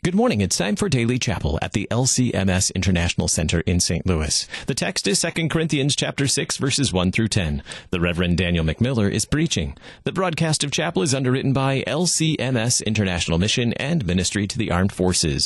Good morning. It's time for Daily Chapel at the LCMS International Center in St. Louis. The text is 2 Corinthians chapter 6, verses 1 through 10. The Reverend Daniel McMiller is preaching. The broadcast of chapel is underwritten by LCMS International Mission and Ministry to the Armed Forces.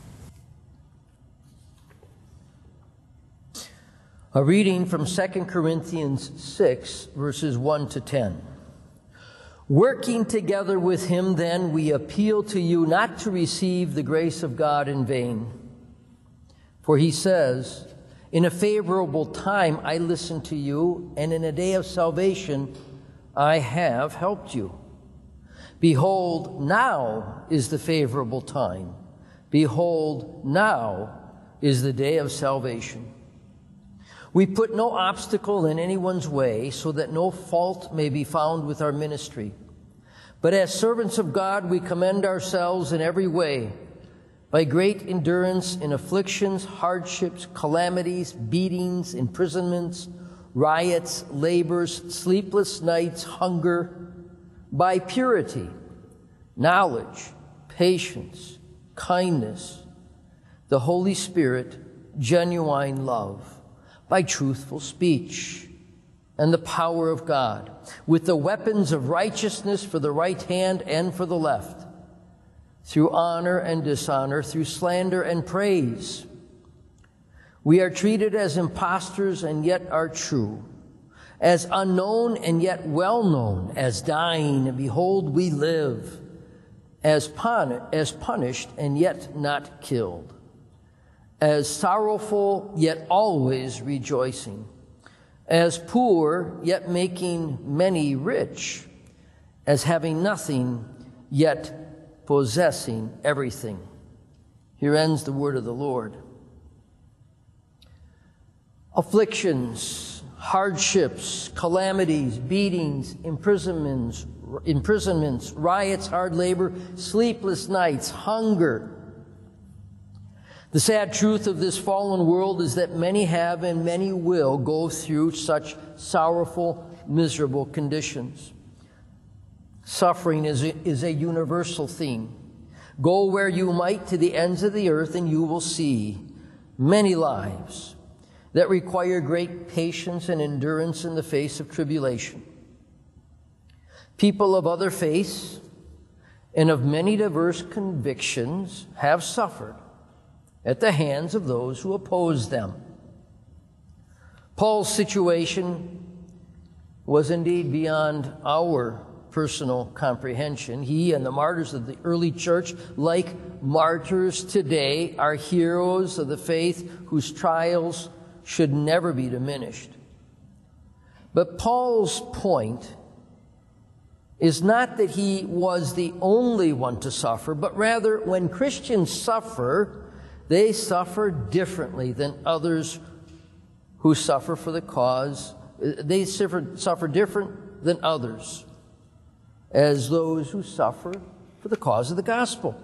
A reading from 2 Corinthians 6, verses 1 to 10. Working together with him, then, we appeal to you not to receive the grace of God in vain. For he says, in a favorable time I listened to you, and in a day of salvation I have helped you. Behold, now is the favorable time. Behold, now is the day of salvation. We put no obstacle in anyone's way, so that no fault may be found with our ministry. But as servants of God, we commend ourselves in every way, by great endurance in afflictions, hardships, calamities, beatings, imprisonments, riots, labors, sleepless nights, hunger, by purity, knowledge, patience, kindness, the Holy Spirit, genuine love, by truthful speech and the power of God, with the weapons of righteousness for the right hand and for the left, through honor and dishonor, through slander and praise. We are treated as impostors and yet are true, as unknown and yet well known, as dying and behold we live, as punished and yet not killed, as sorrowful, yet always rejoicing, as poor, yet making many rich, as having nothing, yet possessing everything. Here ends the word of the Lord. Afflictions, hardships, calamities, beatings, imprisonments, riots, hard labor, sleepless nights, hunger. The sad truth of this fallen world is that many have and many will go through such sorrowful, miserable conditions. Suffering is a universal theme. Go where you might to the ends of the earth and you will see many lives that require great patience and endurance in the face of tribulation. People of other faiths and of many diverse convictions have suffered at the hands of those who oppose them. Paul's situation was indeed beyond our personal comprehension. He and the martyrs of the early church, like martyrs today, are heroes of the faith whose trials should never be diminished. But Paul's point is not that he was the only one to suffer, but rather when Christians suffer, they suffer differently than others who suffer for the cause. They suffer different than others as those who suffer for the cause of the gospel.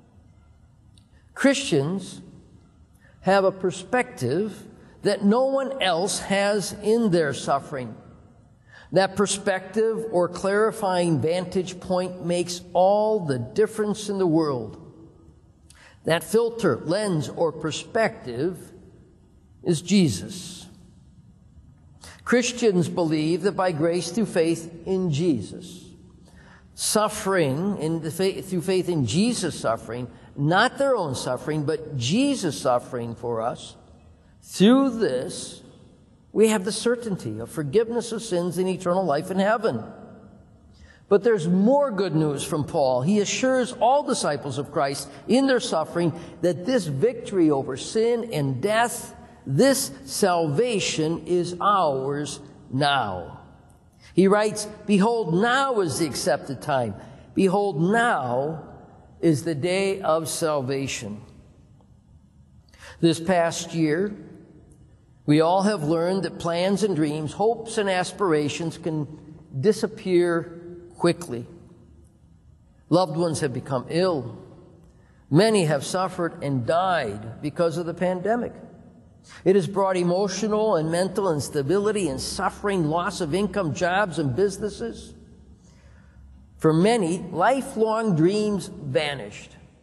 Christians have a perspective that no one else has in their suffering. That perspective or clarifying vantage point makes all the difference in the world. That filter, lens, or perspective is Jesus. Christians believe that by grace through faith in Jesus, through faith in Jesus' suffering, not their own suffering, but Jesus' suffering for us, through this, we have the certainty of forgiveness of sins and eternal life in heaven. But there's more good news from Paul. He assures all disciples of Christ in their suffering that this victory over sin and death, this salvation is ours now. He writes, behold, now is the accepted time. Behold, now is the day of salvation. This past year, we all have learned that plans and dreams, hopes and aspirations can disappear quickly. Loved ones have become ill. Many have suffered and died because of the pandemic. It has brought emotional and mental instability and suffering, loss of income, jobs, and businesses. For many, lifelong dreams vanished.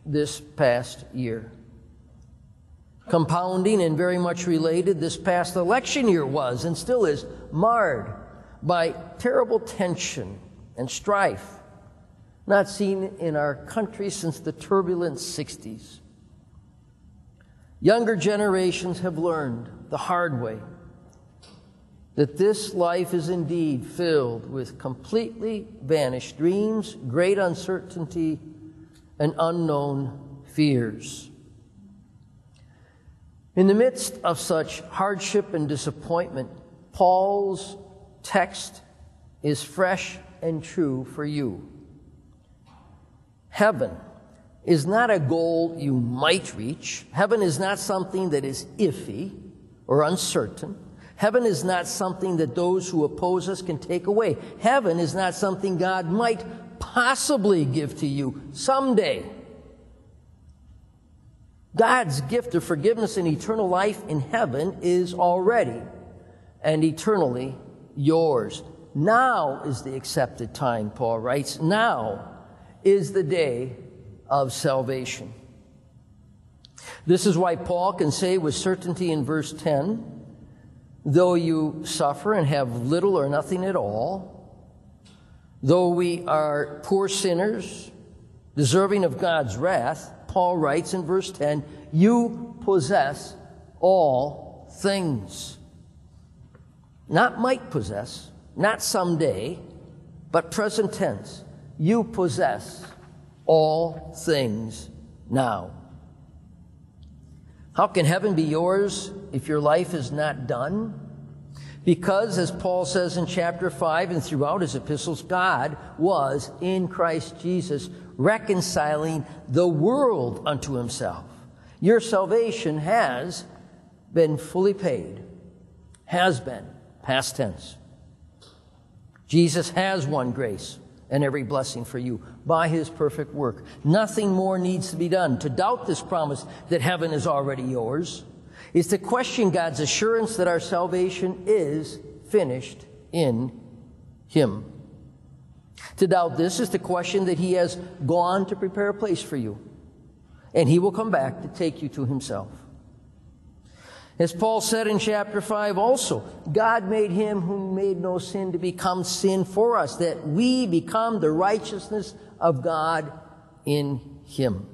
this past year. Compounding and very much related, this past election year was and still is marred by terrible tension and strife not seen in our country since the turbulent 60s. Younger generations have learned the hard way that this life is indeed filled with completely vanished dreams, great uncertainty, and unknown fears. In the midst of such hardship and disappointment, Paul's text is fresh and true for you. Heaven is not a goal you might reach. Heaven is not something that is iffy or uncertain. Heaven is not something that those who oppose us can take away. Heaven is not something God might possibly give to you someday. God's gift of forgiveness and eternal life in heaven is already and eternally yours. Now is the accepted time, Paul writes. Now is the day of salvation. This is why Paul can say with certainty in verse 10, though you suffer and have little or nothing at all, though we are poor sinners, deserving of God's wrath, Paul writes in verse 10, you possess all things. Not might possess, not someday, but present tense. You possess all things now. How can heaven be yours if your life is not done? Because, as Paul says in chapter 5 and throughout his epistles, God was in Christ Jesus reconciling the world unto himself. Your salvation has been fully paid. Has been, past tense. Jesus has won grace and every blessing for you by his perfect work. Nothing more needs to be done. To doubt this promise that heaven is already yours is to question God's assurance that our salvation is finished in him. To doubt this is to question that he has gone to prepare a place for you, and he will come back to take you to himself. As Paul said in chapter 5 also, God made him who made no sin to become sin for us, that we become the righteousness of God in him.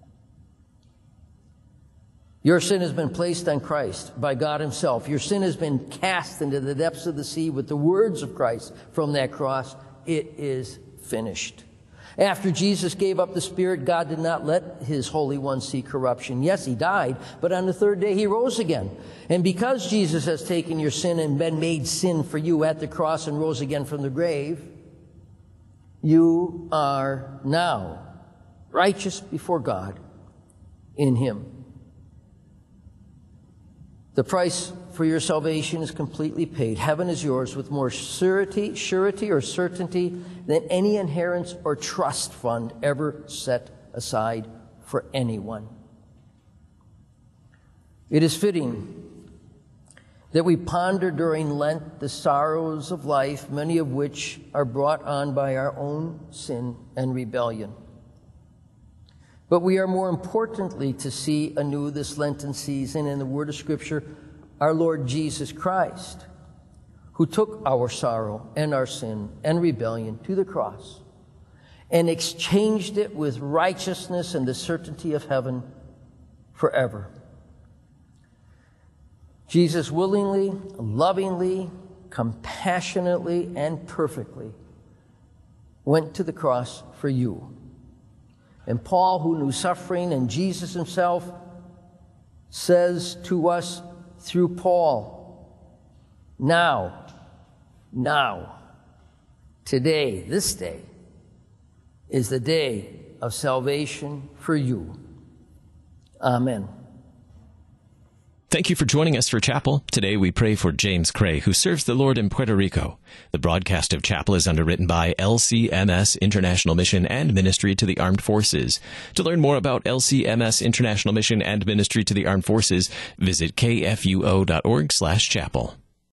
Your sin has been placed on Christ by God himself. Your sin has been cast into the depths of the sea with the words of Christ from that cross. It is finished. After Jesus gave up the Spirit, God did not let his Holy One see corruption. Yes, he died, but on the third day he rose again. And because Jesus has taken your sin and been made sin for you at the cross and rose again from the grave, you are now righteous before God in him. The price for your salvation is completely paid. Heaven is yours with more surety or certainty than any inheritance or trust fund ever set aside for anyone. It is fitting that we ponder during Lent the sorrows of life, many of which are brought on by our own sin and rebellion. But we are more importantly to see anew this Lenten season in the Word of Scripture our Lord Jesus Christ, who took our sorrow and our sin and rebellion to the cross and exchanged it with righteousness and the certainty of heaven forever. Jesus willingly, lovingly, compassionately, and perfectly went to the cross for you. And Paul, who knew suffering, and Jesus himself, says to us through Paul, now, today, this day, is the day of salvation for you. Amen. Thank you for joining us for Chapel. Today we pray for James Cray, who serves the Lord in Puerto Rico. The broadcast of Chapel is underwritten by LCMS International Mission and Ministry to the Armed Forces. To learn more about LCMS International Mission and Ministry to the Armed Forces, visit kfuo.org/chapel.